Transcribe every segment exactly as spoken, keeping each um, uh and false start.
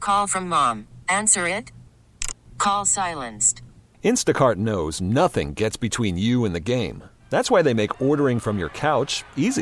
Call from mom. Answer it. Call silenced. Instacart knows nothing gets between you and the game. That's why they make ordering from your couch easy.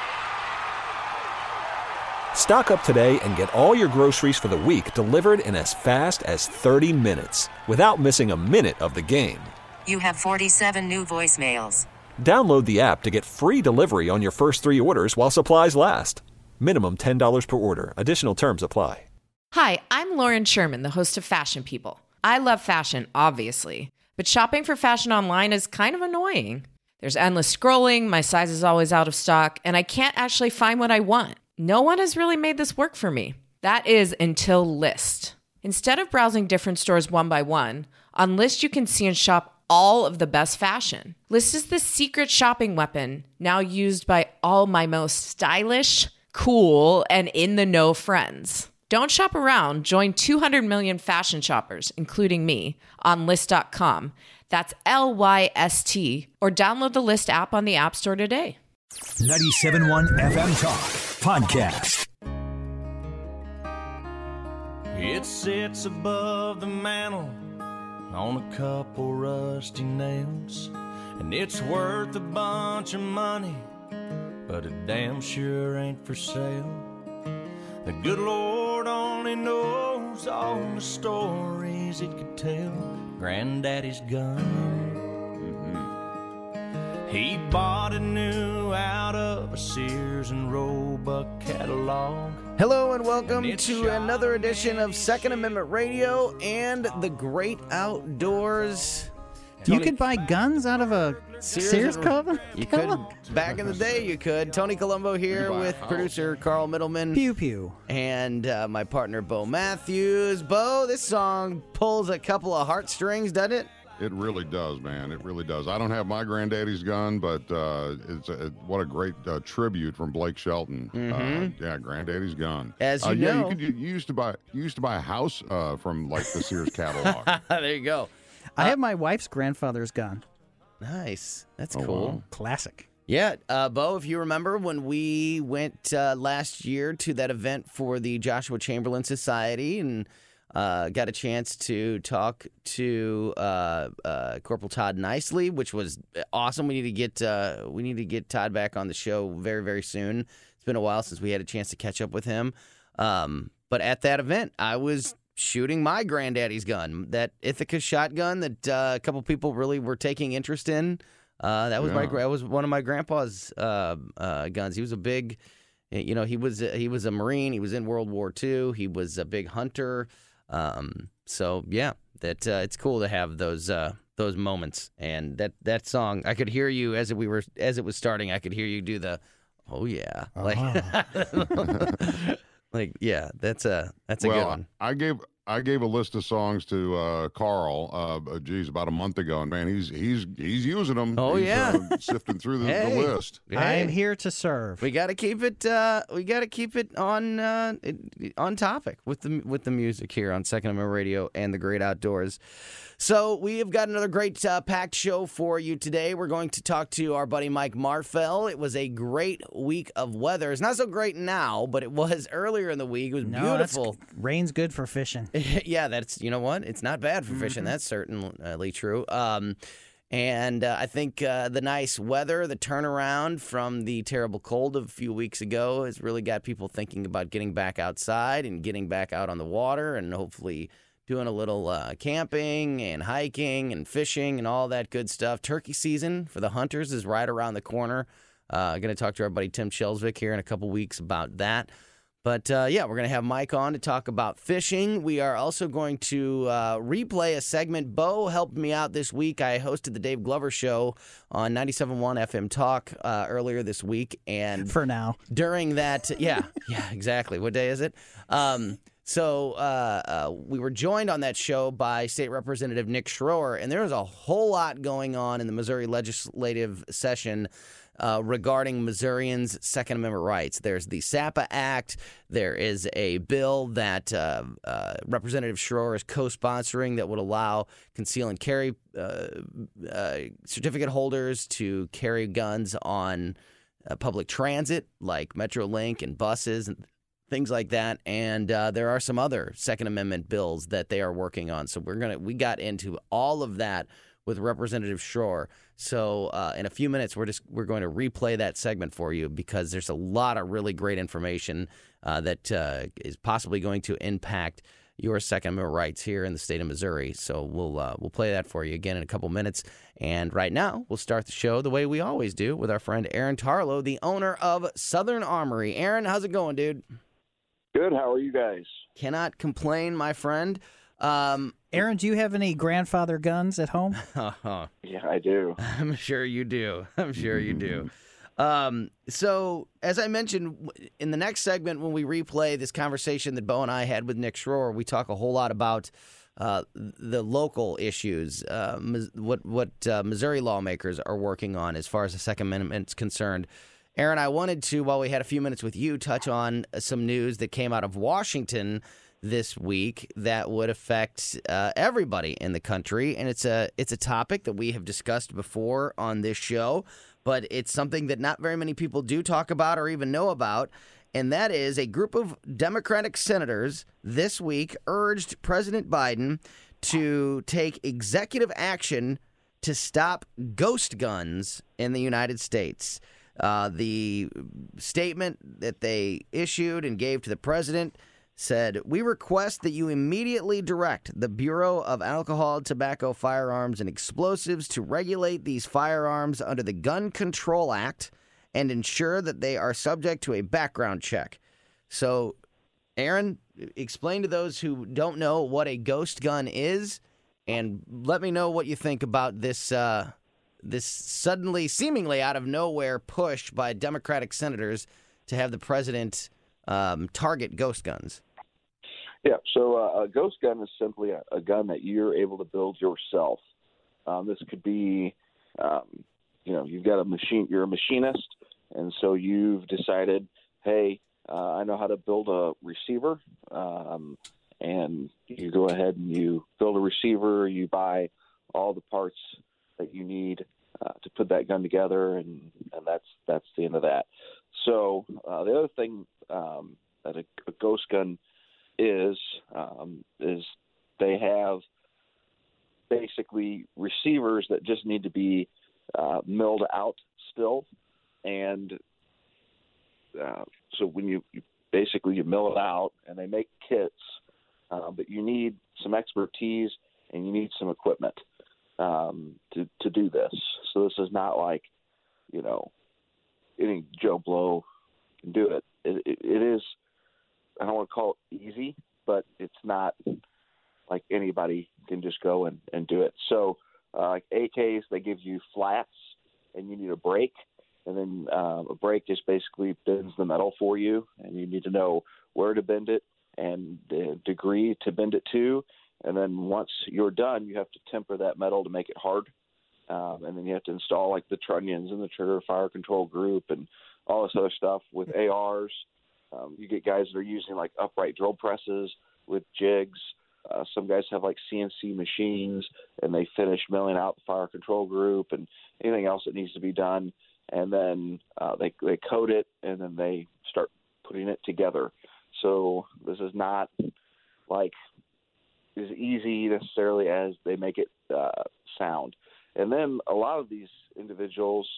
Stock up today and get all your groceries for the week delivered in as fast as thirty minutes without missing a minute of the game. You have forty-seven new voicemails. Download the app to get free delivery on your first three orders while supplies last. Minimum ten dollars per order. Additional terms apply. Hi, I'm Lauren Sherman, the host of Fashion People. I love fashion, obviously, but shopping for fashion online is kind of annoying. There's endless scrolling, my size is always out of stock, and I can't actually find what I want. No one has really made this work for me. That is until Lyst. Instead of browsing different stores one by one, on Lyst you can see and shop all of the best fashion. Lyst is the secret shopping weapon now used by all my most stylish, cool, and in-the-know friends. Don't shop around. Join two hundred million fashion shoppers, including me, on Lyst dot com. That's L Y S T. Or download the Lyst app on the App Store today. ninety-seven point one F M Talk Podcast. It sits above the mantel on a couple rusty nails, and it's worth a bunch of money, but it damn sure ain't for sale. The good Lord only knows all the stories it could tell. Granddaddy's gun. Mm-hmm. He bought it new out of a Sears and Roebuck catalog. Hello and welcome and to another edition of Second Amendment Radio and the Great Outdoors. Tony, you could buy guns out of a Sears, Sears cover? You could. Back in the day, you could. Tony Colombo here with producer Carl Middleman. Pew pew. And uh, my partner, Bo Matthews. Bo, this song pulls a couple of heartstrings, doesn't it? It really does, man. It really does. I don't have my granddaddy's gun, but uh, it's a, what a great uh, tribute from Blake Shelton. Mm-hmm. Uh, yeah, granddaddy's gun. As you uh, know, yeah, you, could, you, you used to buy you used to buy a house uh, from like the Sears catalog. There you go. I have my wife's grandfather's gun. Nice. That's oh, cool. Wow. Classic. Yeah, uh, Bo, if you remember when we went uh, last year to that event for the Joshua Chamberlain Society and uh, got a chance to talk to uh, uh, Corporal Todd Nicely, which was awesome. We need to get uh, we need to get Todd back on the show very, very soon. It's been a while since we had a chance to catch up with him. Um, but at that event, I was shooting my granddaddy's gun, that Ithaca shotgun that uh, a couple people really were taking interest in. Uh, that was yeah. my that was one of my grandpa's uh, uh, guns. He was a big, you know, he was he was a Marine. He was in World War Two. He was a big hunter. Um, so yeah, that uh, it's cool to have those uh, those moments. And that, that song, I could hear you as we were as it was starting. I could hear you do the, oh yeah, uh-huh. like. Like, yeah, that's a that's a well, good one. I gave I gave a list of songs to uh, Carl, uh, geez, about a month ago, and man, he's he's he's using them. Oh he's, yeah, uh, sifting through the, hey. the list. Hey. I am here to serve. We got to keep it. Uh, we got to keep it on uh, it, on topic with the with the music here on Second Amendment Radio and the Great Outdoors. So we have got another great uh, packed show for you today. We're going to talk to our buddy Mike Marfell. It was a great week of weather. It's not so great now, but it was earlier in the week. It was no, beautiful. Rain's good for fishing. Yeah, that's, you know what? It's not bad for fishing. Mm-hmm. That's certainly true. Um, and uh, I think uh, the nice weather, the turnaround from the terrible cold of a few weeks ago has really got people thinking about getting back outside and getting back out on the water and hopefully doing a little uh, camping and hiking and fishing and all that good stuff. Turkey season for the hunters is right around the corner. Uh, I'm going to talk to our buddy Tim Shelsvik here in a couple weeks about that. But, uh, yeah, we're going to have Mike on to talk about fishing. We are also going to uh, replay a segment. Bo helped me out this week. I hosted the Dave Glover Show on ninety-seven point one F M Talk uh, earlier this week. And for now. During that, yeah, yeah, exactly. What day is it? Um So uh, uh, we were joined on that show by State Representative Nick Schroer, and there was a whole lot going on in the Missouri legislative session uh, regarding Missourians' Second Amendment rights. There's the SAPA Act. There is a bill that uh, uh, Representative Schroer is co-sponsoring that would allow conceal and carry uh, uh, certificate holders to carry guns on uh, public transit like Metrolink and buses and things like that. And uh, there are some other Second Amendment bills that they are working on. So we're gonna we got into all of that with Representative Schroer. So uh, in a few minutes, we're just we're going to replay that segment for you because there's a lot of really great information uh, that uh, is possibly going to impact your Second Amendment rights here in the state of Missouri. So we'll uh, we'll play that for you again in a couple minutes. And right now, we'll start the show the way we always do with our friend Aaron Tarlow, the owner of Southern Armory. Aaron, how's it going, dude? Good. How are you guys? Cannot complain, my friend. Um, Aaron, do you have any grandfather guns at home? Yeah, I do. I'm sure you do. I'm sure you do. Um, so, as I mentioned, in the next segment, when we replay this conversation that Bo and I had with Nick Schroer, we talk a whole lot about uh, the local issues, uh, what what uh, Missouri lawmakers are working on as far as the Second Amendment is concerned. Aaron, I wanted to, while we had a few minutes with you, touch on some news that came out of Washington this week that would affect uh, everybody in the country, and it's a it's a topic that we have discussed before on this show, but it's something that not very many people do talk about or even know about, and that is a group of Democratic senators this week urged President Biden to take executive action to stop ghost guns in the United States. Uh, the statement that they issued and gave to the president said, "We request that you immediately direct the Bureau of Alcohol, Tobacco, Firearms, and Explosives to regulate these firearms under the Gun Control Act and ensure that they are subject to a background check." So, Aaron, explain to those who don't know what a ghost gun is, and let me know what you think about this uh, this suddenly, seemingly out of nowhere push by Democratic senators to have the president um, target ghost guns. Yeah, so uh, a ghost gun is simply a, a gun that you're able to build yourself. Um, this could be, um, you know, you've got a machine, you're a machinist, and so you've decided, hey, uh, I know how to build a receiver, um, and you go ahead and you build a receiver, you buy all the parts that you need uh, to put that gun together, and, and that's that's the end of that. So uh, the other thing um, that a, a ghost gun is um, is they have basically receivers that just need to be uh, milled out still, and uh, so when you, you basically you mill it out, and they make kits, uh, but you need some expertise and you need some equipment um, to to do this. So this is not like, you know, any Joe Blow can do it. It, it, it is, I don't want to call it easy, but it's not like anybody can just go and, and do it. So uh, like A Ks, they give you flats and you need a brake, and then uh, a brake just basically bends the metal for you, and you need to know where to bend it and the degree to bend it to. And then once you're done, you have to temper that metal to make it hard. Um, and then you have to install like the trunnions and the trigger fire control group and all this other stuff with A Rs. Um, you get guys that are using like upright drill presses with jigs. Uh, some guys have like C N C machines, and they finish milling out the fire control group and anything else that needs to be done. And then uh, they they coat it, and then they start putting it together. So this is not like as easy necessarily as they make it uh, sound. And then a lot of these individuals,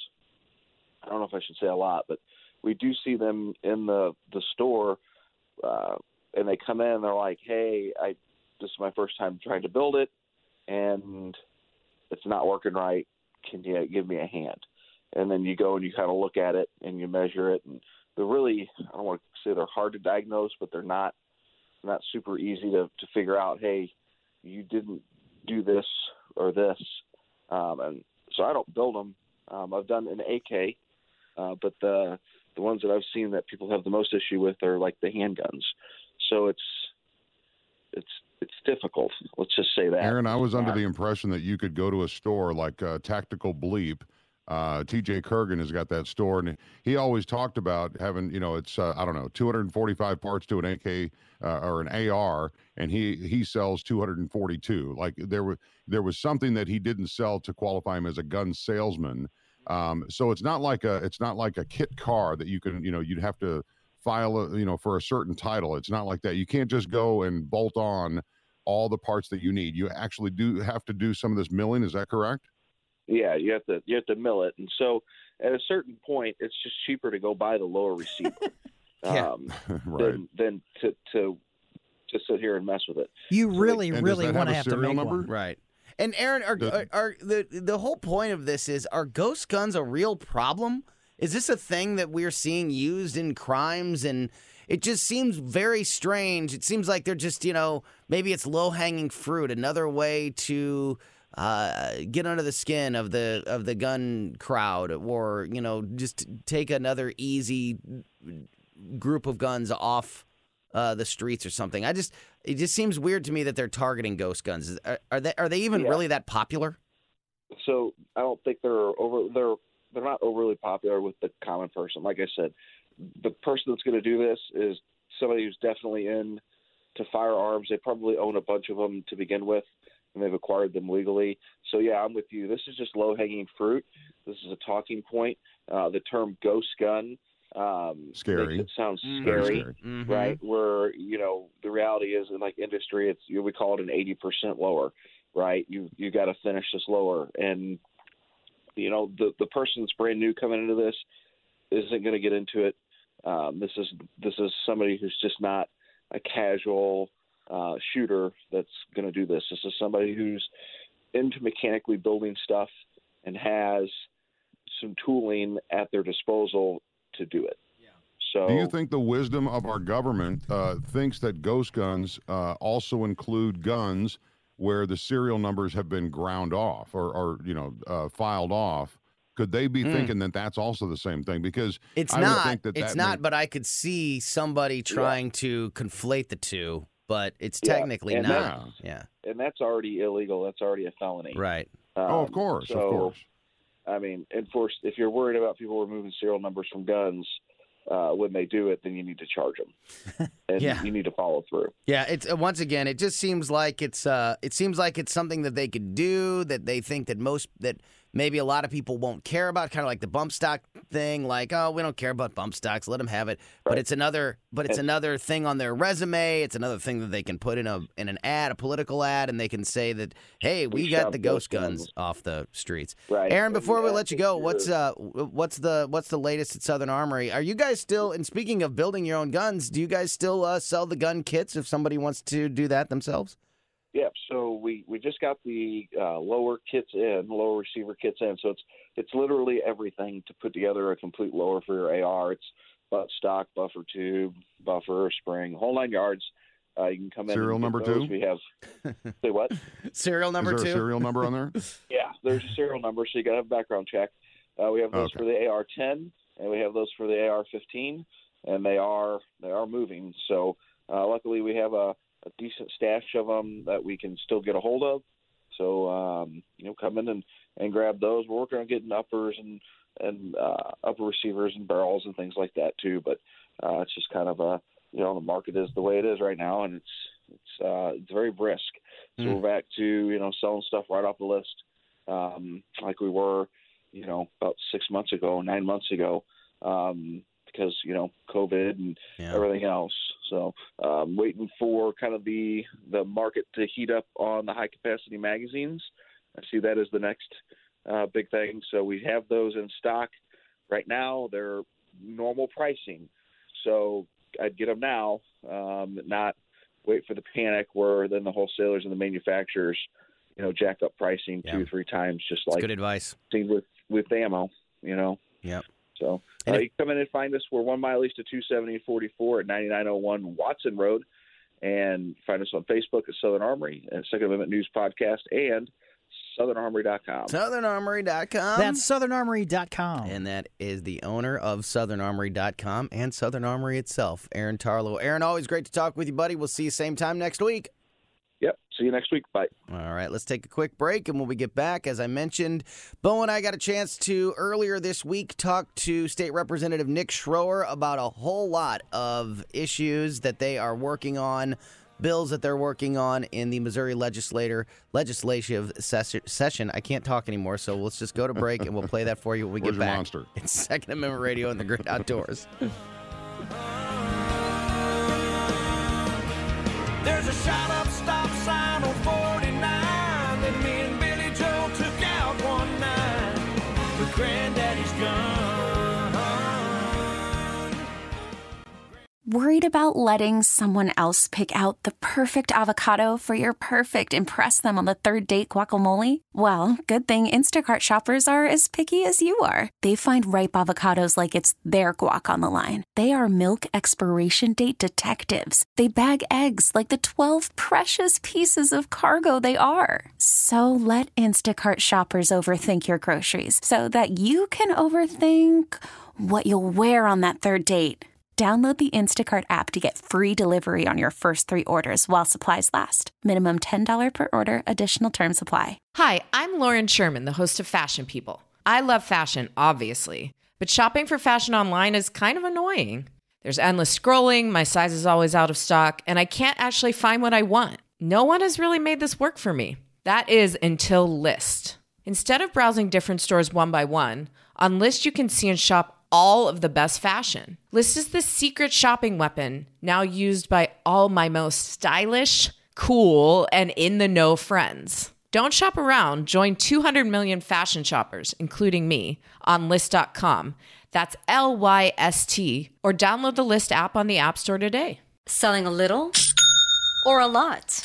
I don't know if I should say a lot, but we do see them in the, the store, uh, and they come in and they're like, hey, I this is my first time trying to build it, and it's not working right. Can you give me a hand? And then you go and you kind of look at it and you measure it. And they're really, I don't want to say they're hard to diagnose, but they're not not super easy to, to figure out, hey, you didn't do this or this. Um, and so I don't build them. Um, I've done an A K, uh, but the the ones that I've seen that people have the most issue with are like the handguns. So it's it's it's difficult. Let's just say that. Aaron, I was under the impression that you could go to a store like uh, Tactical Bleep. Uh, T J Kurgan has got that store, and he always talked about having, you know, it's, uh, I don't know, two hundred forty-five parts to an A K uh, or an A R, and he, he sells two hundred forty-two. Like there was, there was something that he didn't sell to qualify him as a gun salesman. Um, so it's not like a, it's not like a kit car that you can, you know, you'd have to file a, you know, for a certain title. It's not like that. You can't just go and bolt on all the parts that you need. You actually do have to do some of this milling. Is that correct? Yeah, you have to you have to mill it, and so at a certain point, it's just cheaper to go buy the lower receiver Yeah. um, Right. than than to to to sit here and mess with it. You really, And does really that want to have have a to serial make number? one. Right. And Aaron, are, The- are, are the the whole point of this is, are ghost guns a real problem? Is this a thing that we're seeing used in crimes? And it just seems very strange. It seems like they're just, you know, maybe it's low hanging fruit, another way to uh, get under the skin of the of the gun crowd, or you know, just take another easy group of guns off uh, the streets or something. I just it just seems weird to me that they're targeting ghost guns. Is- Are, are they are they even Yeah. really that popular? So I don't think they're over they're they're not overly popular with the common person. Like I said, the person that's going to do this is somebody who's definitely in to firearms. They probably own a bunch of them to begin with, and they've acquired them legally. So yeah, I'm with you. This is just low hanging fruit. This is a talking point. Uh, the term ghost gun um, Scary. makes it sound Mhm. Very scary. scary. Mhm. Right, where you know the reality is in like industry, it's you know, we call it an eighty percent lower. Right, you you got to finish this lower, and you know the the person that's brand new coming into this isn't going to get into it. Um, this is this is somebody who's just not a casual uh, shooter that's going to do this. This is somebody who's into mechanically building stuff and has some tooling at their disposal to do it. So, Do you think the wisdom of our government uh, thinks that ghost guns uh, also include guns where the serial numbers have been ground off or, or you know, uh, filed off? Could they be Mm. thinking that that's also the same thing? Because It's I would not. think that It's that not. may- But I could see somebody trying to conflate the two. But it's Yeah, technically and not. Yeah. and that's already illegal. That's already a felony. Right. oh, of Um, course, so, of course. I mean, enforce. If you're worried about people removing serial numbers from guns uh, when they do it, then you need to charge them, and Yeah. you need to follow through. Yeah, it's uh, once again, it just seems like it's uh, it seems like it's something that they could do, that they think that most that maybe a lot of people won't care about, kind of like the bump stock thing, like, oh, we don't care about bump stocks, let them have it. But Right. it's another, but it's And- another thing on their resume. It's another thing that they can put in a in an ad, a political ad, and they can say that, hey, we, We got shot the ghost ghost guns guns. off the streets. Right. Aaron, And before we yeah, let you if go, you're- what's uh, what's the what's the latest at Southern Armory? Are you guys still? And speaking of building your own guns, do you guys still uh, sell the gun kits if somebody wants to do that themselves? Yeah, so we, we just got the uh, lower kits in, lower receiver kits in. So it's it's literally everything to put together a complete lower for your A R. It's butt stock, buffer tube, buffer, spring, whole nine yards. Uh, you can come in. Serial and get number those. two? We have say what? Serial number Is there two. a serial number on there? Yeah, there's a serial number, so you got to have a background check. Uh, we have those Okay. for the A R ten, and we have those for the A R fifteen, and they are they are moving. So uh, luckily, we have a, a decent stash of them that we can still get a hold of. So um, you know, come in and, and grab those. We're working on getting uppers and and uh, upper receivers and barrels and things like that too. But uh, it's just kind of a you know the market is the way it is right now, and it's it's uh, it's very brisk. So Mm. we're back to you know selling stuff right off the list, um, like we were, you know, about six months ago, nine months ago, um, because you know COVID and Yeah. everything else. So um, waiting for kind of the the market to heat up on the high capacity magazines. I see that as the next uh, big thing. So we have those in stock right now. They're normal pricing, so I'd get them now, um, not wait for the panic where then the wholesalers and the manufacturers, you know, jack up pricing Yeah. two, three times, just That's like good advice. seen with with ammo, you know. Yep. So And uh, if- you can come in and find us. We're one mile east of two seventy forty-four at ninety-nine oh one Watson Road, and find us on Facebook at Southern Armory and Second Amendment News Podcast and southern armory dot com. southern armory dot com. That's southern armory dot com. And that is the owner of southern armory dot com and Southern Armory itself, Aaron Tarlow. Aaron, always great to talk with you, buddy. We'll see you same time next week. Yep. See you next week. Bye. All right, let's take a quick break, and when we get back, as I mentioned, Bo and I got a chance to, earlier this week, talk to State Representative Nick Schroer about a whole lot of issues that they are working on, bills that they're working on in the Missouri legislator legislative ses- session. I can't talk anymore, so let's just go to break, and we'll play that for you when we Where's get your back. monster? It's Second Amendment Radio and the Great Outdoors. There's a shot up stop sign on forty-nine that me and Billy Joe took out one night with Granddaddy's gun. Worried about letting someone else pick out the perfect avocado for your perfect impress them on the third date guacamole? Well, good thing Instacart shoppers are as picky as you are. They find ripe avocados like it's their guac on the line. They are milk expiration date detectives. They bag eggs like the twelve precious pieces of cargo they are. So let Instacart shoppers overthink your groceries so that you can overthink what you'll wear on that third date. Download the Instacart app to get free delivery on your first three orders while supplies last. Minimum ten dollars per order. Additional terms apply. Hi, I'm Lauren Sherman, the host of Fashion People. I love fashion, obviously, but shopping for fashion online is kind of annoying. There's endless scrolling, my size is always out of stock, and I can't actually find what I want. No one has really made this work for me. That is until Lyst. Instead of browsing different stores one by one, on Lyst you can see and shop all of the best fashion. Lyst is the secret shopping weapon now used by all my most stylish, cool, and in-the-know friends. Don't shop around. Join two hundred million fashion shoppers, including me, on Lyst dot com. That's L Y S T. Or download the Lyst app on the App Store today. Selling a little or a lot?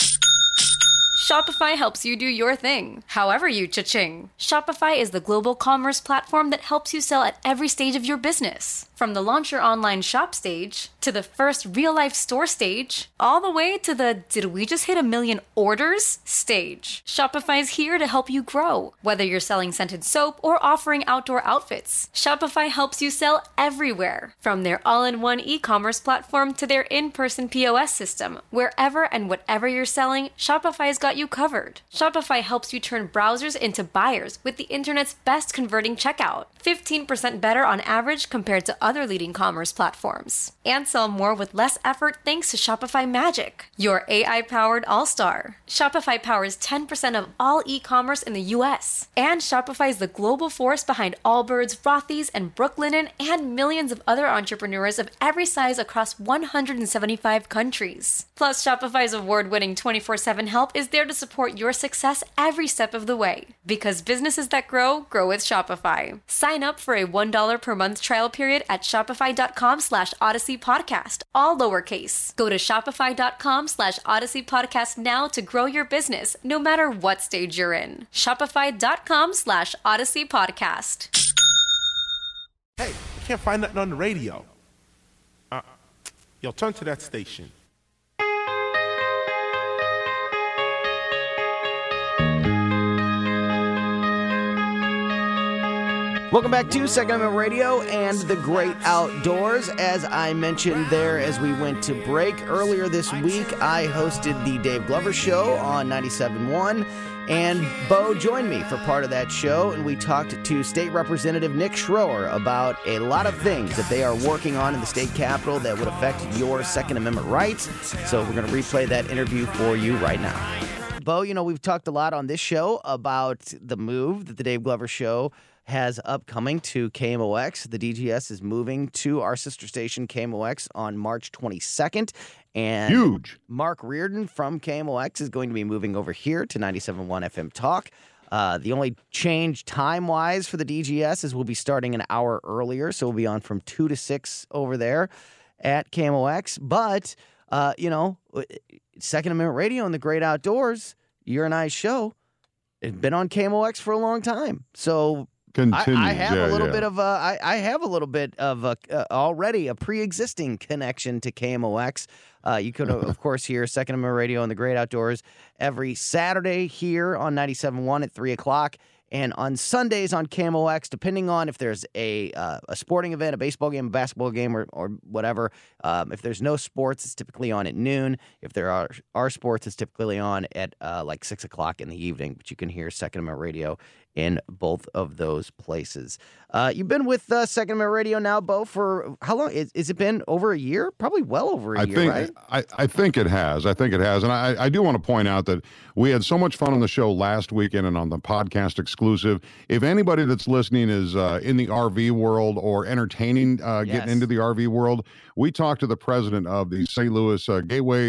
Shopify helps you do your thing, however you cha-ching. Shopify is the global commerce platform that helps you sell at every stage of your business. From the launch your online shop stage, to the first real-life store stage, all the way to the did we just hit a million orders stage. Shopify's here to help you grow. Whether you're selling scented soap or offering outdoor outfits, Shopify helps you sell everywhere. From their all-in-one e-commerce platform to their in-person P O S system, wherever and whatever you're selling, Shopify's got you covered. Shopify helps you turn browsers into buyers with the internet's best converting checkout. fifteen percent better on average compared to other leading commerce platforms. And sell more with less effort thanks to Shopify Magic, your A I-powered all-star. Shopify powers ten percent of all e-commerce in the U S. And Shopify is the global force behind Allbirds, Rothy's, and Brooklinen, and millions of other entrepreneurs of every size across one hundred seventy-five countries. Plus, Shopify's award-winning twenty-four seven help is there to support your success every step of the way. Because businesses that grow, grow with Shopify. Sign up for a one dollar per month trial period at shopify.com slash Odyssey Podcast, all lowercase. Go to shopify.com slash Odyssey Podcast now to grow your business, no matter what stage you're in. Shopify.com slash Odyssey Podcast. Hey, I can't find nothing on the radio. Uh, yo, turn to that station. Welcome back to Second Amendment Radio and the Great Outdoors. As I mentioned there as we went to break earlier this week, I hosted the Dave Glover Show on ninety-seven point one, and Bo joined me for part of that show, and we talked to State Representative Nick Schroer about a lot of things that they are working on in the state capitol that would affect your Second Amendment rights. So we're going to replay that interview for you right now. Bo, you know, we've talked a lot on this show about the move that the Dave Glover Show has upcoming to K M O X. The D G S is moving to our sister station K M O X on March twenty-second. And huge. Mark Reardon from K M O X is going to be moving over here to ninety-seven point one F M Talk. Uh, the only change time-wise for the D G S is we'll be starting an hour earlier, so we'll be on from two to six over there at K M O X. But, uh, you know, Second Amendment Radio and the Great Outdoors, your and I's show, it's been on K M O X for a long time. So Continues. I, I have yeah, a little yeah. bit of a, I, I have a little bit of a, uh, already a pre-existing connection to K M O X. Uh, you could, of course, hear Second Amendment Radio and the Great Outdoors every Saturday here on ninety-seven point one at three o'clock. And on Sundays on K M O X, depending on if there's a uh, a sporting event, a baseball game, a basketball game, or, or whatever. Um, if there's no sports, it's typically on at noon. If there are, are sports, it's typically on at uh, like six o'clock in the evening. But you can hear Second Amendment Radio in both of those places. Uh, you've been with uh, Second Amendment Radio now, Bo, for how long? Is, is it been over a year? Probably well over a I year, think, right? I, I think it has. I think it has. And I, I do want to point out that we had so much fun on the show last weekend and on the podcast exclusive. If anybody that's listening is uh, in the R V world or entertaining, uh, getting Yes. into the R V world, we talked to the president of the Saint Louis uh, Gateway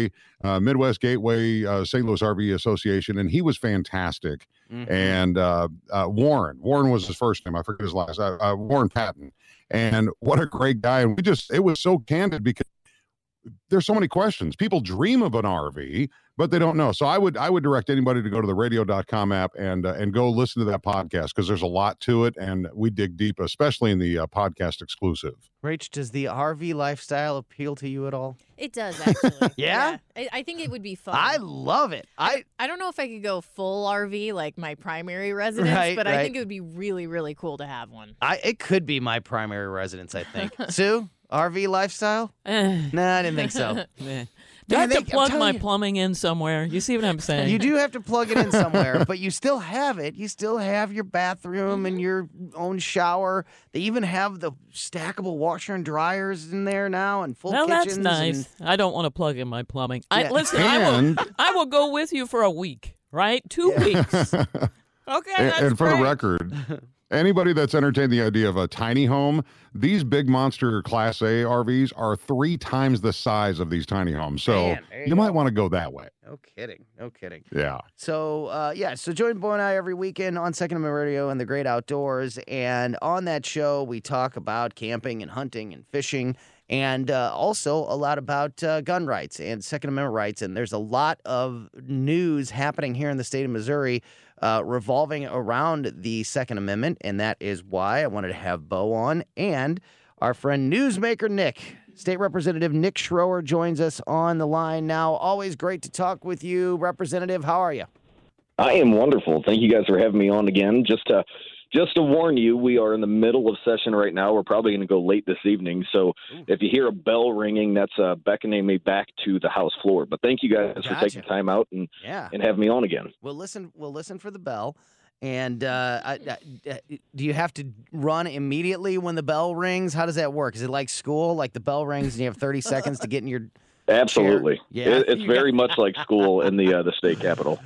uh, Midwest Gateway uh, Saint Louis R V Association, and he was fantastic. Mm-hmm. And uh, uh, Warren, Warren was his first name. I forget his last. Uh, uh, Warren Patton, and what a great guy. And we just, it was so candid because there's so many questions. People dream of an R V, but they don't know. So I would I would direct anybody to go to the radio dot com app and uh, and go listen to that podcast because there's a lot to it, and we dig deep, especially in the uh, podcast exclusive. Rach, does the R V lifestyle appeal to you at all? It does, actually. Yeah? yeah. I, I think it would be fun. I love it. I I don't know if I could go full R V like my primary residence, Right, but right. I think it would be really, really cool to have one. I it could be my primary residence, I think. Sue, R V lifestyle? Nah, I didn't think so. Man. Man, I have they- to I'm plug telling my you. plumbing in somewhere. You see what I'm saying? You do have to plug it in somewhere, but you still have it. You still have your bathroom and your own shower. They even have the stackable washer and dryers in there now and full Well, that's kitchens. nice. and- I don't want to plug in my plumbing. I Yeah. listen. I And- will. I will go with you for a week. Right, two weeks. Okay, and, that's and for great. the record, anybody that's entertained the idea of a tiny home, these big monster Class A R Vs are three times the size of these tiny homes. So Man, there you you might go. want to go that way. No kidding. No kidding. Yeah. So, uh, yeah, so join Boy and I every weekend on Second Amendment Radio and the Great Outdoors. And on that show, we talk about camping and hunting and fishing and uh, also a lot about uh, gun rights and Second Amendment rights. And there's a lot of news happening here in the state of Missouri uh, revolving around the Second Amendment. And that is why I wanted to have Bo on. And our friend Newsmaker Nick, State Representative Nick Schroer, joins us on the line now. Always great to talk with you, Representative. How are you? I am wonderful. Thank you guys for having me on again. Just to just to warn you, we are in the middle of session right now. We're probably going to go late this evening. So if you hear a bell ringing, that's uh, beckoning me back to the House floor. But thank you guys Gotcha. for taking time out and Yeah. and having me on again. We'll listen. We'll listen for the bell. And uh, I, I, do you have to run immediately when the bell rings? How does that work? Is it like school? Like the bell rings and you have thirty seconds to get in your Absolutely. Yeah. It, it's very much like school in the uh, the state capitol.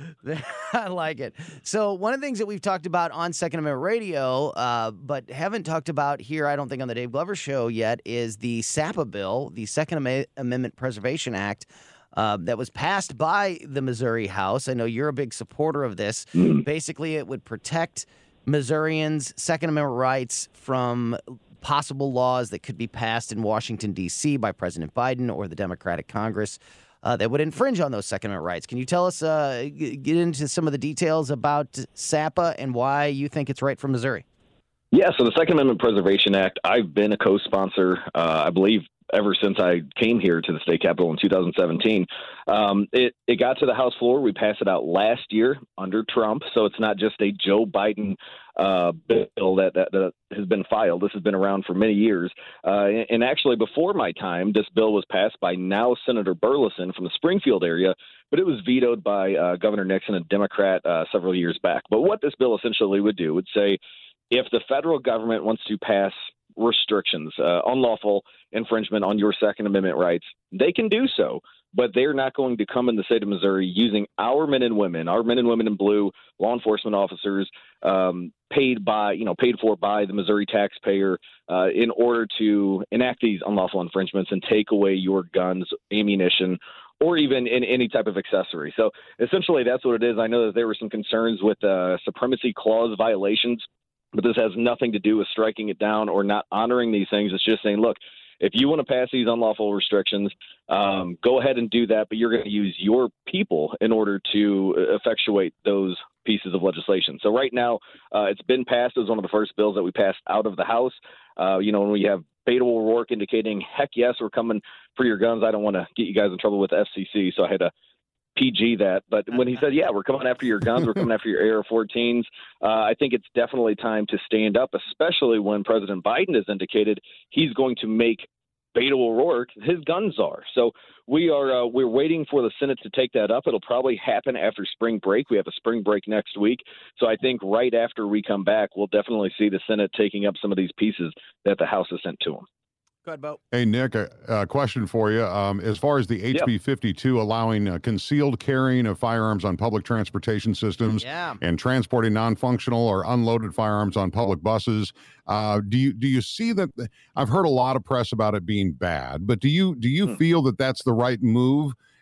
I like it. So one of the things that we've talked about on Second Amendment Radio, uh, but haven't talked about here, I don't think, on the Dave Glover Show yet, is the SAPA bill, the Second Am- Amendment Preservation Act, uh, that was passed by the Missouri House. I know you're a big supporter of this. Mm. Basically, it would protect Missourians' Second Amendment rights from possible laws that could be passed in Washington, D C by President Biden or the Democratic Congress uh, that would infringe on those Second Amendment rights. Can you tell us, uh, g- get into some of the details about SAPA and why you think it's right for Missouri? Yeah, so the Second Amendment Preservation Act, I've been a co-sponsor, uh, I believe, ever since I came here to the state capitol in two thousand seventeen. Um, it, it got to the House floor. We passed it out last year under Trump, so it's not just a Joe Biden uh, bill that, that, that has been filed. This has been around for many years. Uh, and, and actually, before my time, this bill was passed by now Senator Burleson from the Springfield area, but it was vetoed by uh, Governor Nixon, a Democrat, uh, several years back. But what this bill essentially would do would say, if the federal government wants to pass restrictions, uh, unlawful infringement on your Second Amendment rights, they can do so, but they're not going to come in the state of Missouri using our men and women, our men and women in blue, law enforcement officers, um, paid by, you know, paid for by the Missouri taxpayer uh, in order to enact these unlawful infringements and take away your guns, ammunition, or even in any type of accessory. So essentially that's what it is. I know that there were some concerns with uh, supremacy clause violations, but this has nothing to do with striking it down or not honoring these things. It's just saying, look, if you want to pass these unlawful restrictions, um, go ahead and do that, but you're going to use your people in order to effectuate those pieces of legislation. So right now, uh, it's been passed. It was one of the first bills that we passed out of the House. Uh, you know, when we have Beto O'Rourke indicating, heck yes, we're coming for your guns. I don't want to get you guys in trouble with the F C C, so I had to P G that. But when he said, yeah, we're coming after your guns, we're coming after your A R fourteens, uh, I think it's definitely time to stand up, especially when President Biden has indicated he's going to make Beto O'Rourke his gun czar. So we are uh, we're waiting for the Senate to take that up. It'll probably happen after spring break. We have a spring break next week. So I think right after we come back, we'll definitely see the Senate taking up some of these pieces that the House has sent to them. Go ahead, Bo. Hey, Nick, a, a question for you. Um, as far as the H B fifty-two allowing uh, concealed carrying of firearms on public transportation systems Yeah. and transporting non-functional or unloaded firearms on public buses, uh, do you do you see that? I've heard a lot of press about it being bad, but do you do you Hmm. feel that that's the right move?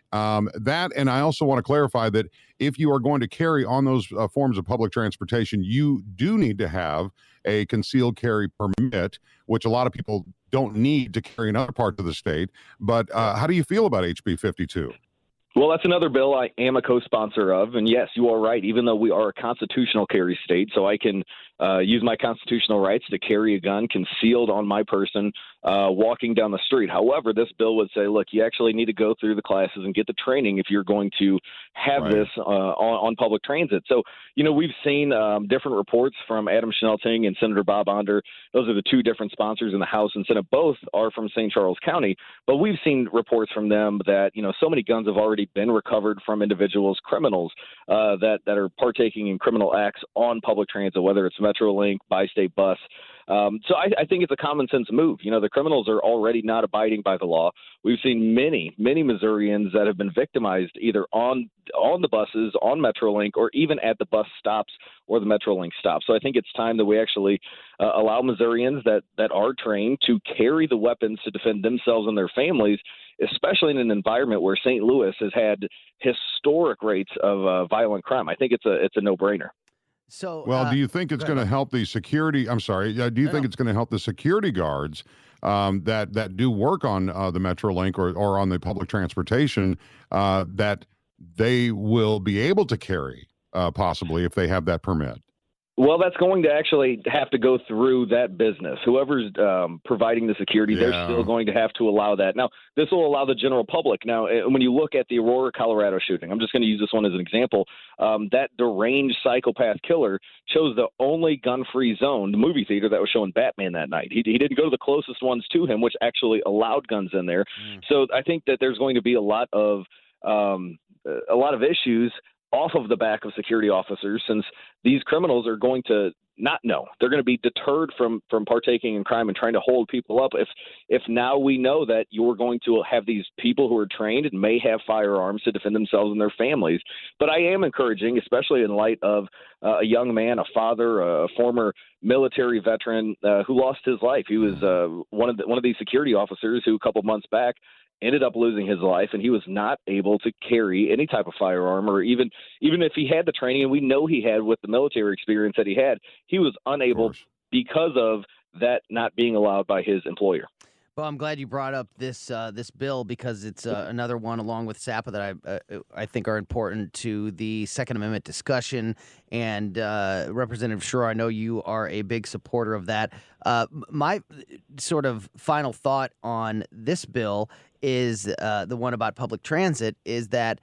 Um, that, and I also want to clarify that if you are going to carry on those uh, forms of public transportation, you do need to have a concealed carry permit, which a lot of people don't need to carry in other parts of the state. But uh, how do you feel about H B fifty-two? Well, that's another bill I am a co-sponsor of. And yes, you are right. Even though we are a constitutional carry state, so I can uh, use my constitutional rights to carry a gun concealed on my person uh, walking down the street. However, this bill would say, look, you actually need to go through the classes and get the training if you're going to have Right. this uh, on, on public transit. So, you know, we've seen um, different reports from Adam Schnelting and Senator Bob Onder. Those are the two different sponsors in the House and Senate. Both are from Saint Charles County. But we've seen reports from them that, you know, so many guns have already been recovered from individuals, criminals uh, that, that are partaking in criminal acts on public transit, whether it's Metrolink, Bi-State Bus. Um, so I, I think it's a common sense move. You know, the criminals are already not abiding by the law. We've seen many, many Missourians that have been victimized either on on the buses, on Metrolink, or even at the bus stops or the Metrolink stops. So I think it's time that we actually uh, allow Missourians that, that are trained to carry the weapons to defend themselves and their families, especially in an environment where Saint Louis has had historic rates of uh, violent crime. I think it's a it's a no-brainer. So, Well, uh, do you think it's go going to ahead. help the security? I'm sorry. Uh, do you No, think no. it's going to help the security guards um, that that do work on uh, the Metrolink or or on the public transportation uh, that they will be able to carry uh, possibly if they have that permit? Well, that's going to actually have to go through that business. Whoever's um, providing the security, they're Yeah. still going to have to allow that. Now, this will allow the general public. Now, eh, when you look at the Aurora, Colorado shooting, I'm just going to use this one as an example. Um, that deranged psychopath killer chose the only gun-free zone, the movie theater that was showing Batman that night. He, he didn't go to the closest ones to him, which actually allowed guns in there. Mm. So I think that there's going to be a lot of um, a lot of issues off of the back of security officers, since these criminals are going to not know. They're going to be deterred from from partaking in crime and trying to hold people up. If if now we know that you're going to have these people who are trained and may have firearms to defend themselves and their families. But I am encouraging, especially in light of uh, a young man, a father, a former military veteran uh, who lost his life. He was uh, one of the, one of these security officers who a couple months back ended up losing his life, and he was not able to carry any type of firearm, or even even if he had the training, and we know he had with the military experience that he had, he was unable because of that not being allowed by his employer. Well, I'm glad you brought up this uh, this bill, because it's uh, another one along with SAPA that I uh, I think are important to the Second Amendment discussion. And uh, Representative Schroer, I know you are a big supporter of that. Uh, my sort of final thought on this bill is uh, the one about public transit. Is that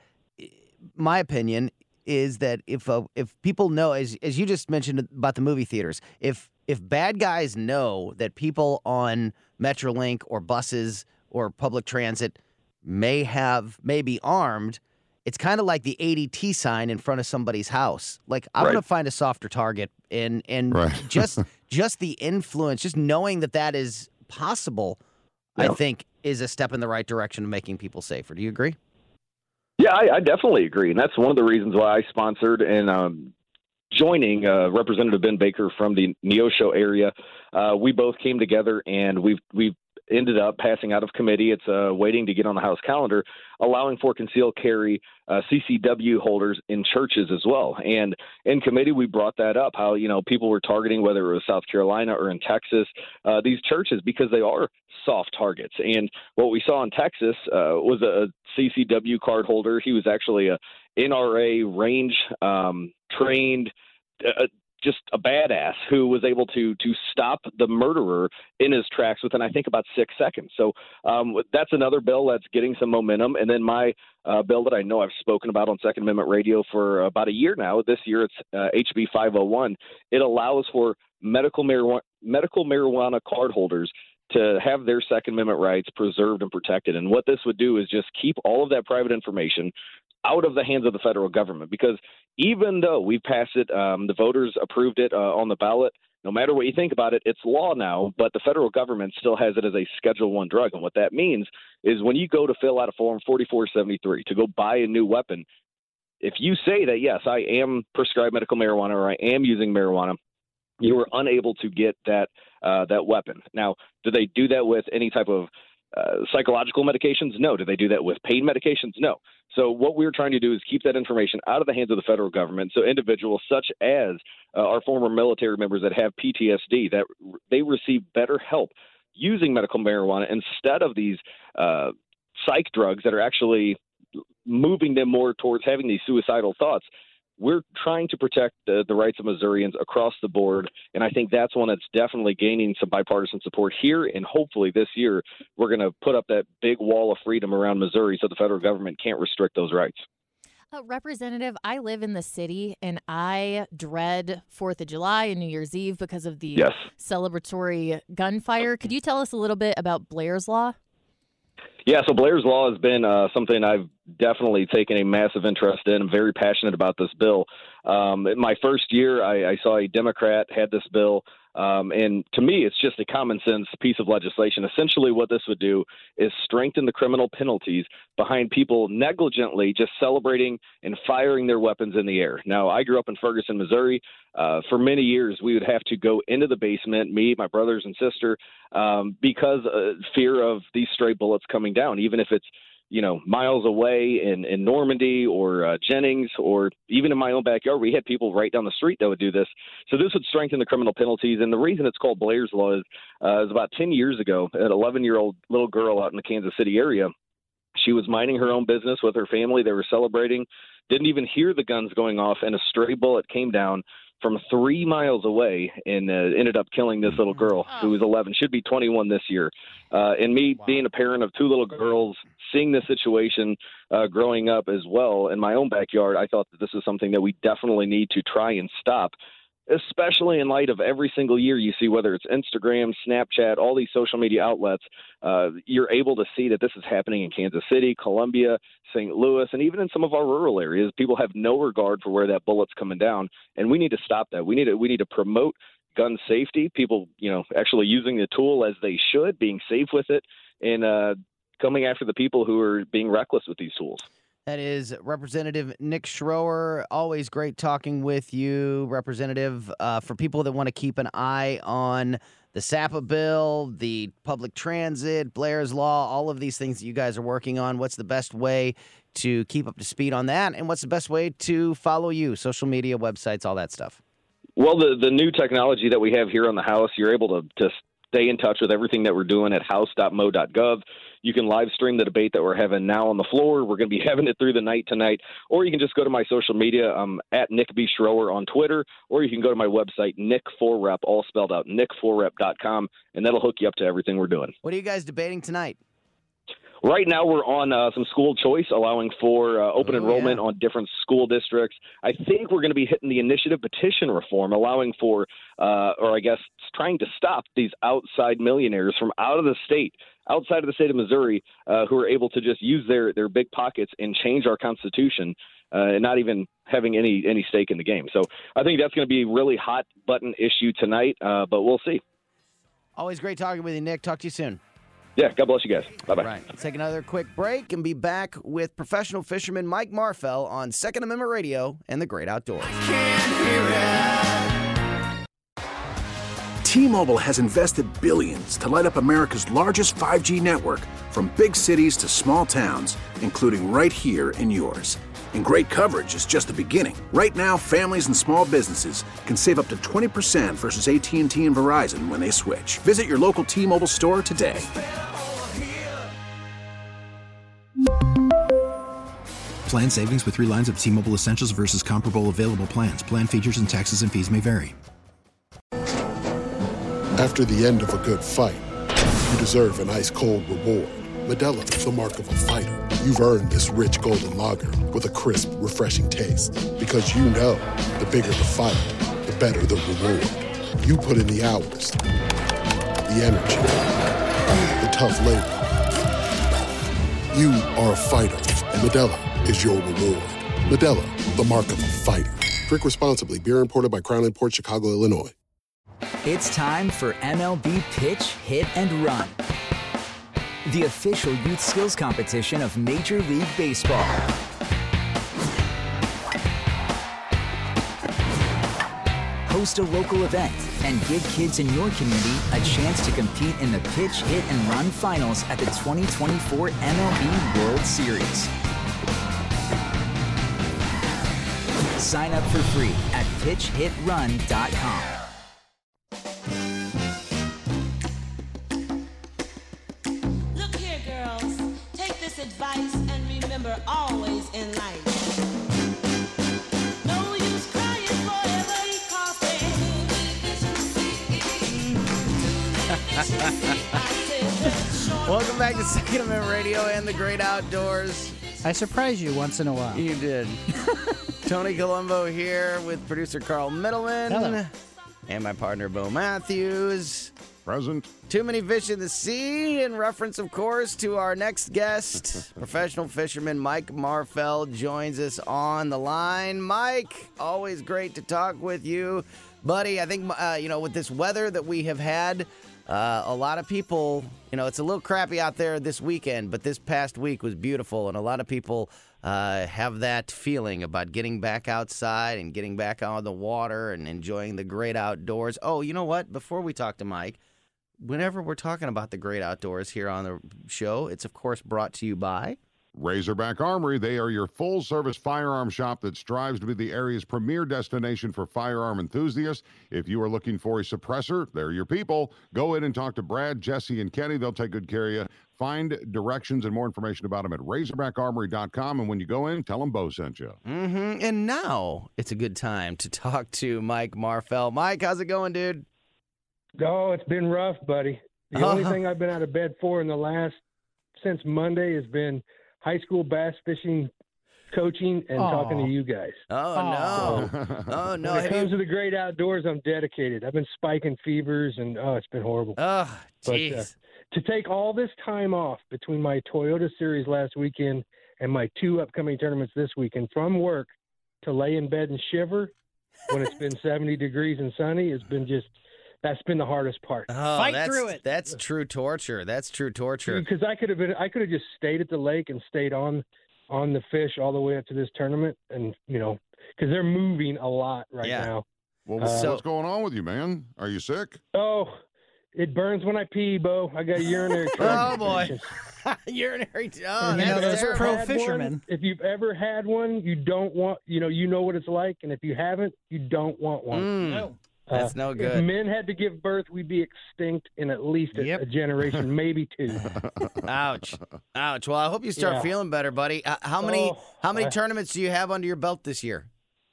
my opinion is that if uh, if people know, as as you just mentioned about the movie theaters, if if bad guys know that people on Metrolink or buses or public transit may have may be armed, it's kind of like the A D T sign in front of somebody's house. Like, I'm Right. going to find a softer target, and and Right. just just the influence, just knowing that that is possible, I Yeah. think is a step in the right direction of making people safer. Do you agree? Yeah, I, I definitely agree, and that's one of the reasons why I sponsored and um, joining uh, Representative Ben Baker from the Neosho area. Uh, we both came together, and we've we've ended up passing out of committee. It's uh, waiting to get on the House calendar, allowing for concealed carry uh, C C W holders in churches as well. And in committee, we brought that up, how, you know, people were targeting, whether it was South Carolina or in Texas, uh, these churches, because they are soft targets. And what we saw in Texas uh, was a C C W card holder. He was actually a N R A range um, trained uh, just a badass who was able to to stop the murderer in his tracks within, I think, about six seconds. So um, that's another bill that's getting some momentum. And then my uh, bill that I know I've spoken about on Second Amendment Radio for about a year now. This year it's uh, H B five oh one. It allows for medical marijuana medical marijuana card holders to have their Second Amendment rights preserved and protected. And what this would do is just keep all of that private information out of the hands of the federal government, because even though we passed it, um, the voters approved it uh, on the ballot, no matter what you think about it, it's law now, but the federal government still has it as a Schedule One drug. And what that means is when you go to fill out a Form forty-four seventy-three to go buy a new weapon, if you say that, yes, I am prescribed medical marijuana or I am using marijuana, you are unable to get that uh, that weapon. Now, do they do that with any type of uh, psychological medications? No. Do they do that with pain medications? No. So what we're trying to do is keep that information out of the hands of the federal government, so individuals such as uh, our former military members that have P T S D, that they receive better help using medical marijuana instead of these uh, psych drugs that are actually moving them more towards having these suicidal thoughts. We're trying to protect the, the rights of Missourians across the board, and I think that's one that's definitely gaining some bipartisan support here, and hopefully this year we're going to put up that big wall of freedom around Missouri so the federal government can't restrict those rights. Uh, Representative, I live in the city, and I dread fourth of July and New Year's Eve because of the yes. celebratory gunfire. Could you tell us a little bit about Blair's Law? Yeah, so Blair's Law has been uh, something I've definitely taken a massive interest in. I'm very passionate about this bill. Um, in my first year, I, I saw a Democrat had this bill. Um, and to me, it's just a common sense piece of legislation. Essentially, what this would do is strengthen the criminal penalties behind people negligently just celebrating and firing their weapons in the air. Now, I grew up in Ferguson, Missouri. Uh, for many years, we would have to go into the basement, me, my brothers and sister, um, because uh, fear of these stray bullets coming down, even if it's you know, miles away in, in Normandy or uh, Jennings, or even in my own backyard. We had people right down the street that would do this. So this would strengthen the criminal penalties. And the reason it's called Blair's Law is, uh, is about ten years ago, an eleven-year-old little girl out in the Kansas City area, she was minding her own business with her family. They were celebrating, didn't even hear the guns going off, and a stray bullet came down from three miles away and uh, ended up killing this little girl who was eleven, should be twenty-one this year. Uh, and me wow. being a parent of two little girls, seeing this situation uh, growing up as well in my own backyard, I thought that this is something that we definitely need to try and stop, especially in light of every single year you see, whether it's Instagram, Snapchat, all these social media outlets, uh, you're able to see that this is happening in Kansas City, Columbia, Saint Louis, and even in some of our rural areas. People have no regard for where that bullet's coming down, and we need to stop that. We need to, we need to promote gun safety, people, you know, actually using the tool as they should, being safe with it, and uh, coming after the people who are being reckless with these tools. That is Representative Nick Schroer. Always great talking with you, Representative. Uh, for people that want to keep an eye on the SAPA bill, the public transit, Blair's Law, all of these things that you guys are working on, what's the best way to keep up to speed on that? And what's the best way to follow you? Social media, websites, all that stuff. Well, the, the new technology that we have here on the House, you're able to, to stay in touch with everything that we're doing at house dot mo dot gov. You can live stream the debate that we're having now on the floor. We're going to be having it through the night tonight. Or you can just go to my social media. I'm at Nick B. Schroer on Twitter. Or you can go to my website, Nick four rep, all spelled out, nick four rep dot com, and that'll hook you up to everything we're doing. What are you guys debating tonight? Right now, we're on uh, some school choice, allowing for uh, open oh, enrollment yeah. on different school districts. I think we're going to be hitting the initiative petition reform, allowing for, uh, or I guess, trying to stop these outside millionaires from out of the state, outside of the state of Missouri, uh, who are able to just use their, their big pockets and change our Constitution, uh, and not even having any, any stake in the game. So I think that's going to be a really hot button issue tonight, uh, but we'll see. Always great talking with you, Nick. Talk to you soon. Yeah, God bless you guys. Bye-bye. All right, let's take another quick break and be back with professional fisherman Mike Marfell on Second Amendment Radio and the Great Outdoors. T-Mobile has invested billions to light up America's largest five G network, from big cities to small towns, including right here in yours. And great coverage is just the beginning. Right now, families and small businesses can save up to twenty percent versus A T and T and Verizon when they switch. Visit your local T-Mobile store today. Plan savings with three lines of T-Mobile Essentials versus comparable available plans. Plan features and taxes and fees may vary. After the end of a good fight, you deserve an ice-cold reward. Modelo is the mark of a fighter. You've earned this rich golden lager with a crisp, refreshing taste. Because you know, the bigger the fight, the better the reward. You put in the hours, the energy, the tough labor. You are a fighter, and Modelo is your reward. Modelo, the mark of a fighter. Drink responsibly. Beer imported by Crown Imports, Chicago, Illinois. It's time for M L B Pitch, Hit, and Run, the official youth skills competition of Major League Baseball. host a local event, and give kids in your community a chance to compete in the Pitch, Hit, and Run Finals at the twenty twenty-four M L B World Series. Sign up for free at pitch hit run dot com. Look here, girls. Take this advice and remember always in life. No use crying for every coffee. Welcome back to Second Amendment Radio and the Great Outdoors. I surprise you once in a while. You did. Tony Colombo here with producer Carl Middleman. Hello. And my partner, Bo Matthews. Present. Too Many Fish in the Sea, in reference, of course, to our next guest. Professional fisherman Mike Marfell joins us on the line. Mike, always great to talk with you. Buddy, I think, uh, you know, with this weather that we have had, uh, a lot of people, you know, it's a little crappy out there this weekend, but this past week was beautiful, and a lot of people uh, have that feeling about getting back outside and getting back on the water and enjoying the great outdoors. Oh, you know what? Before we talk to Mike, whenever we're talking about the great outdoors here on the show, it's, of course, brought to you by Razorback Armory. They are your full-service firearm shop that strives to be the area's premier destination for firearm enthusiasts. If you are looking for a suppressor, they're your people. Go in and talk to Brad, Jesse, and Kenny. They'll take good care of you. Find directions and more information about them at razorback armory dot com. And when you go in, tell them Bo sent you. Mm-hmm. And now it's a good time to talk to Mike Marfell. Mike, how's it going, dude? Oh, it's been rough, buddy. The Uh-huh. only thing I've been out of bed for in the last, since Monday, has been high school bass fishing coaching and Aw. talking to you guys. Oh, no. Oh, no. When it Have comes you- to the great outdoors, I'm dedicated. I've been spiking fevers, and, oh, it's been horrible. Oh, But, uh, jeez. to take all this time off between my Toyota Series last weekend and my two upcoming tournaments this weekend from work to lay in bed and shiver when it's been seventy degrees and sunny, it's been just – that's been the hardest part. Oh, Fight that's, through it. That's true torture. That's true torture. Because I could have been, I could have just stayed at the lake and stayed on on the fish all the way up to this tournament, and you know, because they're moving a lot right Yeah. now. Well, Uh, what's going on with you, man? Are you sick? Oh, it burns when I pee, Bo. I got a urinary tract Oh, boy. infection. Urinary. Oh, You know, that's those terrible. pro Had fishermen. one, if you've ever had one, you don't want, you know, you know what it's like, and if you haven't, you don't want one. Mm, No. that's no If good. men had to give birth, we'd be extinct in at least a, Yep. a generation, maybe two. Ouch. Ouch. Well, I hope you start Yeah. feeling better, buddy. Uh, how many Oh, how many I- tournaments do you have under your belt this year?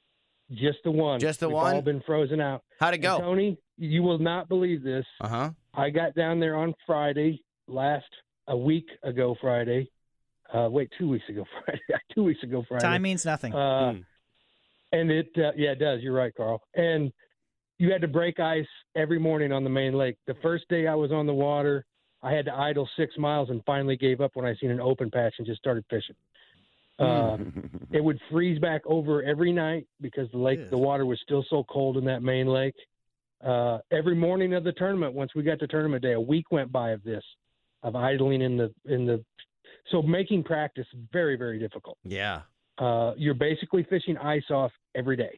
Just the one. Just the We've one? all been frozen out. How'd it And go? Tony, you will not believe this. Uh-huh. I got down there on Friday, last a week ago Friday. Uh, wait, two weeks ago Friday. two weeks ago Friday. Time means nothing. Uh, Hmm. And it, uh, yeah, it does. You're right, Carl. And you had to break ice every morning on the main lake. The first day I was on the water, I had to idle six miles and finally gave up when I seen an open patch and just started fishing. Uh, it would freeze back over every night because the lake, Yes. the water was still so cold in that main lake. Uh, every morning of the tournament, once we got to tournament day, a week went by of this, of idling in the in the. So making practice very very difficult. Yeah. Uh, you're basically fishing ice off every day,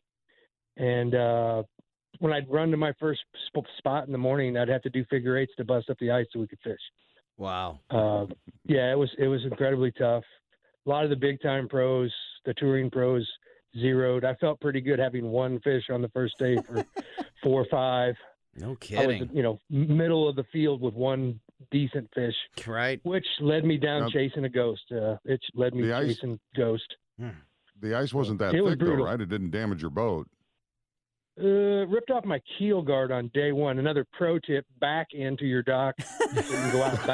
and uh, when I'd run to my first sp- spot in the morning, I'd have to do figure eights to bust up the ice so we could fish. Wow. Uh, yeah, it was it was incredibly tough. A lot of the big time pros, the touring pros, zeroed. I felt pretty good having one fish on the first day for four or five. No I was, kidding. you know, middle of the field with one decent fish, Right. which led me down Now- chasing a ghost. Uh, it led me The ice- chasing ghost. The ice wasn't that It was thick, though, brutal. right? It didn't damage your boat. Uh, ripped off my keel guard on day one. Another pro tip: back into your dock so you can go out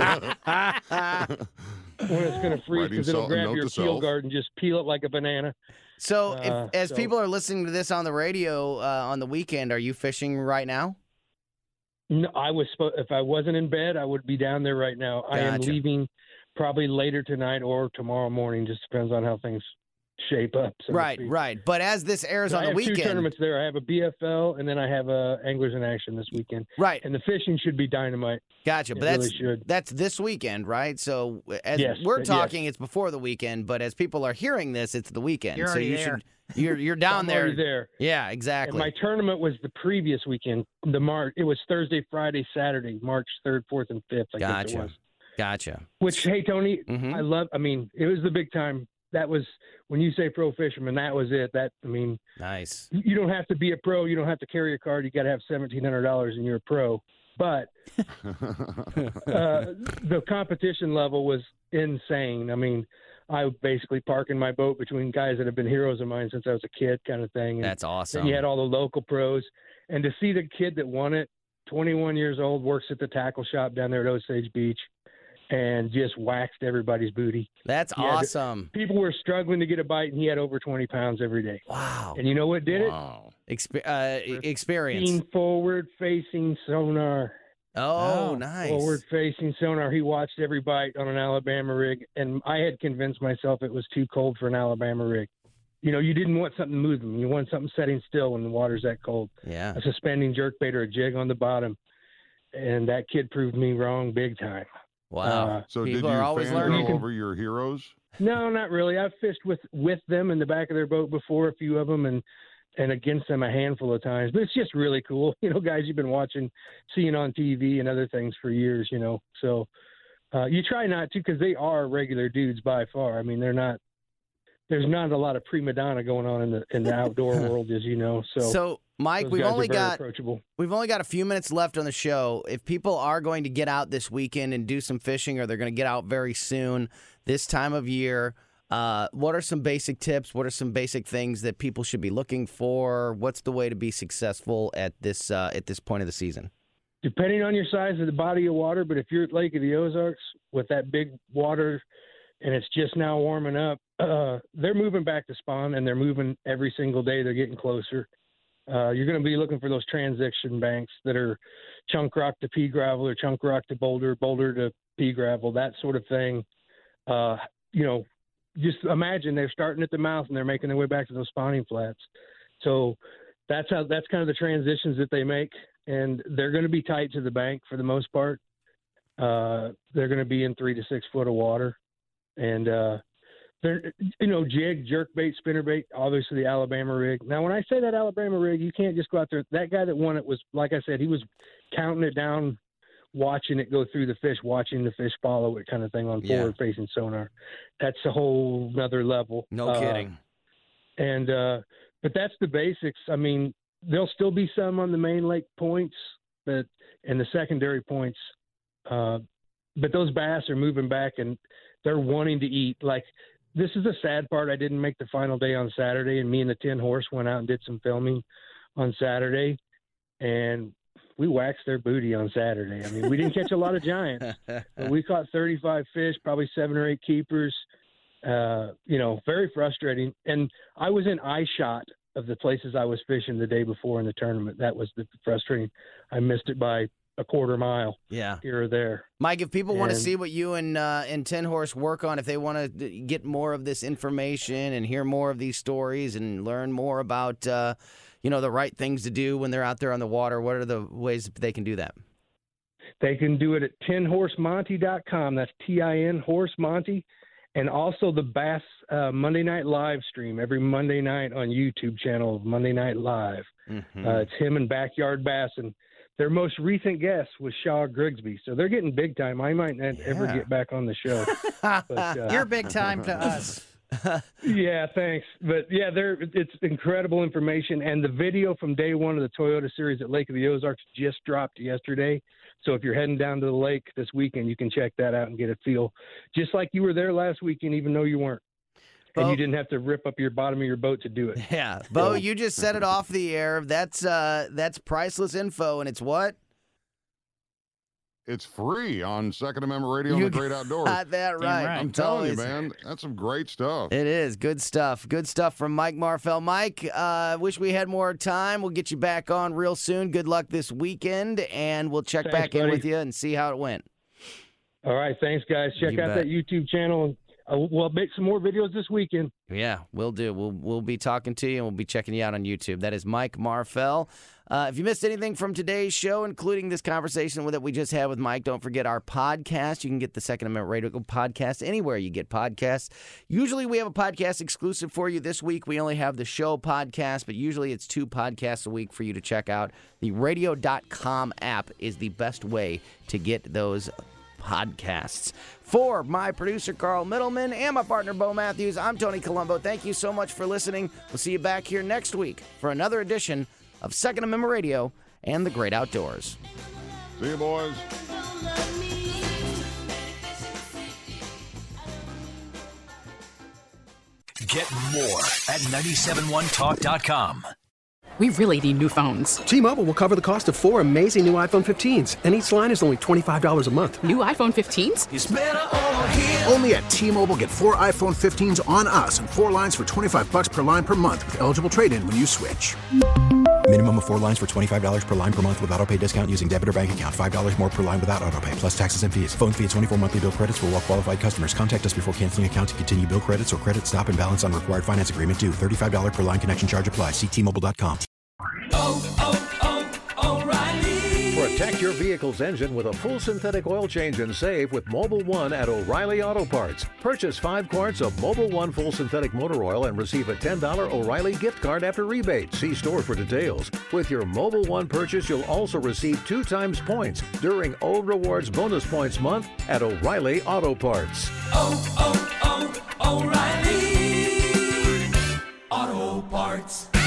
back when it's going to freeze Writing because it'll self- grab note your to keel self. guard and just peel it like a banana. So, Uh, if, as so- people are listening to this on the radio uh, on the weekend, are you fishing right now? No, I was spo- if I wasn't in bed, I would be down there right now. I am Gotcha. leaving probably later tonight or tomorrow morning. Just depends on how things shape up. So to Right, speak. right. But as this airs So on I the have weekend, two tournaments there. I have a B F L, and then I have a Anglers in Action this weekend. Right. And the fishing should be dynamite. Gotcha, It but that's really should. that's this weekend, right? So as Yes, we're yes. talking, it's before the weekend, but as people are hearing this, it's the weekend. You're so already you there. should you're you're down I'm there. already there. Yeah, And exactly. my tournament was the previous weekend. The March. It was Thursday, Friday, Saturday, March third, fourth, and fifth. I guess it Gotcha. was. Gotcha. Which, hey, Tony, Mm-hmm. I love. I mean, it was the big time. That was when you say pro fisherman. That was it. That I mean, nice. You don't have to be a pro. You don't have to carry a card. You got to have seventeen hundred dollars, and you're a pro. But uh, the competition level was insane. I mean, I basically parking my boat between guys that have been heroes of mine since I was a kid, kind of thing. And That's awesome. Then you had all the local pros, and to see the kid that won it, twenty-one years old, works at the tackle shop down there at Osage Beach, and just waxed everybody's booty. That's He had- awesome. people were struggling to get a bite, and he had over twenty pounds every day. Wow. And you know what did Wow. Expe- uh, e- it? experience. Being forward-facing sonar. Oh, nice. Forward-facing sonar. He watched every bite on an Alabama rig, and I had convinced myself it was too cold for an Alabama rig. You know, you didn't want something moving. You want something setting still when the water's that cold. Yeah. A suspending jerkbait or a jig on the bottom. And that kid proved me wrong big time. Wow. Uh, So did you people are always learning. fangirl over your heroes? No, not really. I've fished with, with them in the back of their boat before, a few of them, and and against them a handful of times. But it's just really cool. You know, guys you've been watching, seeing on T V and other things for years, you know. So uh, you try not to, because they are regular dudes by far. I mean, they're not – there's not a lot of prima donna going on in the in the outdoor world, as you know. So, So, Mike, those we've guys are only very got approachable. we've only got a few minutes left on the show. If people are going to get out this weekend and do some fishing, or they're going to get out very soon this time of year, uh, what are some basic tips? What are some basic things that people should be looking for? What's the way to be successful at this uh, at this point of the season? Depending on your size of the body of water, but if you're at Lake of the Ozarks with that big water and it's just now warming up, uh, they're moving back to spawn, and they're moving every single day. They're getting closer. Uh, you're going to be looking for those transition banks that are chunk rock to pea gravel or chunk rock to boulder, boulder to pea gravel, that sort of thing. Uh, you know, just imagine they're starting at the mouth and they're making their way back to those spawning flats. So that's how that's kind of the transitions that they make, and they're going to be tight to the bank for the most part. Uh, they're going to be in three to six foot of water, and uh, they're you know jig, jerk bait, spinner bait, obviously the Alabama rig. Now, when I say that Alabama rig, you can't just go out there. That guy that won it was, like I said, he was counting it down, watching it go through the fish, watching the fish follow it, kind of thing on Yeah. forward-facing sonar. That's a whole nother level. No Uh, kidding. And uh, but that's the basics. I mean, there'll still be some on the main lake points, but and the secondary points. Uh, but those bass are moving back, and they're wanting to eat. Like, this is the sad part. I didn't make the final day on Saturday, and me and the Tin Horse went out and did some filming on Saturday, and we waxed their booty on Saturday. I mean, we didn't catch a lot of giants, but we caught thirty-five fish, probably seven or eight keepers. Uh, you know, very frustrating. And I was in eye shot of the places I was fishing the day before in the tournament. That was the frustrating. I missed it by a quarter mile Yeah. here or there. Mike, if people want to And- see what you and uh, and Tin Horse work on, if they want to get more of this information and hear more of these stories and learn more about, uh, you know, the right things to do when they're out there on the water, what are the ways they can do that? They can do it at tin horse monty dot com. That's T I N Horse Monty. And also the Bass uh, Monday Night Live stream every Monday night on YouTube channel of Monday Night Live. Mm-hmm. Uh, it's him and Backyard Bass. And their most recent guest was Shaw Grigsby. So they're getting big time. I might not ever Yeah. get back on the show. But, uh, You're big time to us. yeah, thanks. But yeah, there it's incredible information, and the video from day one of the Toyota Series at Lake of the Ozarks just dropped yesterday. So if you're heading down to the lake this weekend, you can check that out and get a feel, just like you were there last weekend, even though you weren't, and Bo- you didn't have to rip up your bottom of your boat to do it. Yeah, Bo, you just said it off the air. That's uh, that's priceless info, and it's what? It's free on Second Amendment Radio and You the Great Outdoors. got that right. I'm It's telling you, always- man, that's some great stuff. It is good stuff. Good stuff from Mike Marfell. Mike, uh, wish we had more time. We'll get you back on real soon. Good luck this weekend, and we'll check Thanks, back in buddy. with you and see how it went. All right, thanks, guys. Check You out bet. that YouTube channel. uh, we'll make some more videos this weekend. Yeah, we'll do. We'll we'll be talking to you, and we'll be checking you out on YouTube. That is Mike Marfell. Uh, if you missed anything from today's show, including this conversation that we just had with Mike, don't forget our podcast. You can get the Second Amendment Radio podcast anywhere you get podcasts. Usually we have a podcast exclusive for you. This week we only have the show podcast, but usually it's two podcasts a week for you to check out. The radio dot com app is the best way to get those podcasts. For my producer, Carl Middleman, and my partner, Bo Matthews, I'm Tony Colombo. Thank you so much for listening. We'll see you back here next week for another edition of Second Amendment Radio and the Great Outdoors. See you, boys. Get more at nine seven one talk dot com. We really need new phones. T-Mobile will cover the cost of four amazing new iPhone fifteens, and each line is only twenty-five dollars a month. New iPhone fifteens? It's better over here. Only at T-Mobile, get four iPhone fifteens on us and four lines for twenty-five dollars per line per month with eligible trade-in when you switch. Minimum of four lines for twenty-five dollars per line per month with autopay discount using debit or bank account. five dollars more per line without autopay, plus taxes and fees. Phone fee at twenty-four monthly bill credits for well-qualified customers. Contact us before canceling account to continue bill credits or credit stop and balance on required finance agreement due. thirty-five dollars per line connection charge applies. See T Mobile dot com. Oh, oh, oh, O'Reilly. Protect your vehicle's engine with a full synthetic oil change and save with Mobil one at O'Reilly Auto Parts. Purchase five quarts of Mobil one full synthetic motor oil and receive a ten dollars O'Reilly gift card after rebate. See store for details. With your Mobil one purchase, you'll also receive two times points during O Rewards Bonus Points Month at O'Reilly Auto Parts. Oh, oh, oh, O'Reilly Auto Parts.